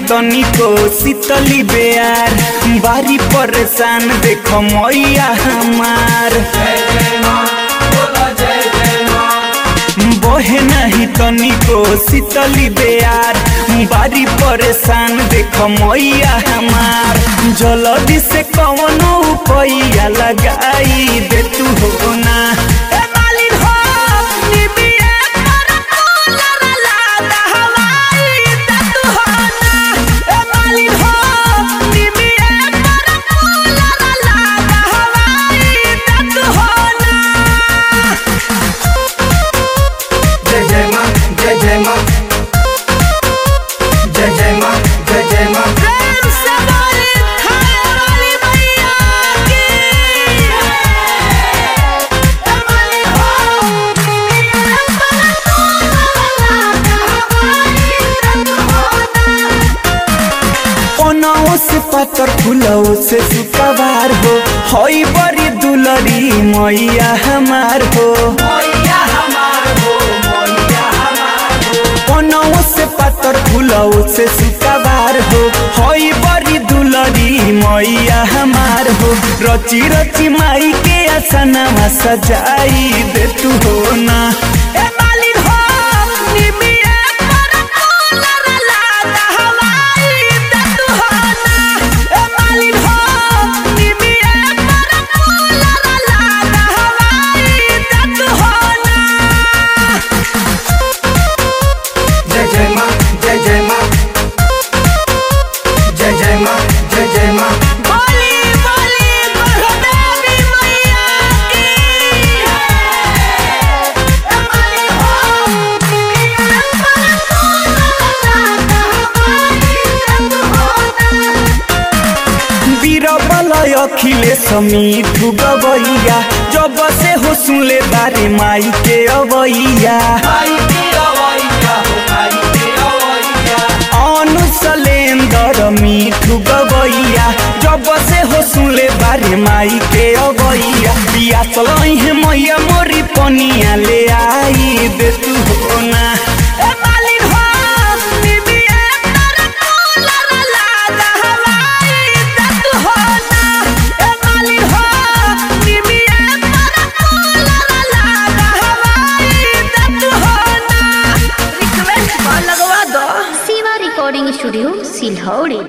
तनिको शीतली बेयार बारी परेशान देखो मैया हमार बहे नहीं तनिको शीतली बेयार बारी परेशान देखो मैया हमार जल्दी से कवनो पैया लगाई दे तू हो ना से पातर फूलों से सुकवार हो होई बड़ी दुलरी मैया हमार हो कोनों से पातर फूलों से सुकवार हो होई बड़ी दुलरी मैया हमार हो रची रची माई के आसनवा सजाई दे तू हो ना अखिलेश मीठू गवैया जब से हो सुनले बारे माई के अवैया अनुसलेंदर मीठू गवैया जब से हो सुनले बारे माई के अवैया बिया चलई है मैया मोरी पनिया ले आई दे तू हो ना स्टूडियो सिलहौड़ी।